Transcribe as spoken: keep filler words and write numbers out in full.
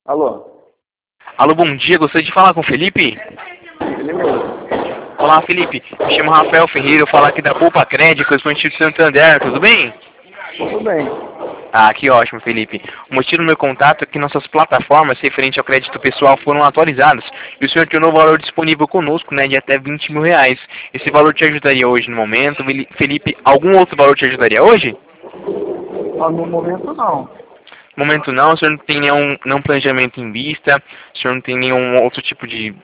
Alô? Alô, bom dia. Gostaria de falar com o Felipe? Ele mesmo. Olá, Felipe. Me chamo Rafael Ferreira. Eu falo aqui da Poupa Crédito, correspondente de Santander. Tudo bem? Tudo bem. Ah, que ótimo, Felipe. O motivo do meu contato é que nossas plataformas referentes ao crédito pessoal foram atualizadas e o senhor tem um novo valor disponível conosco, né, de até vinte mil reais. Esse valor te ajudaria hoje no momento? Felipe, algum outro valor te ajudaria hoje? Ah, no momento não. No momento não, o senhor não tem nenhum, nenhum planejamento em vista, o senhor não tem nenhum outro tipo de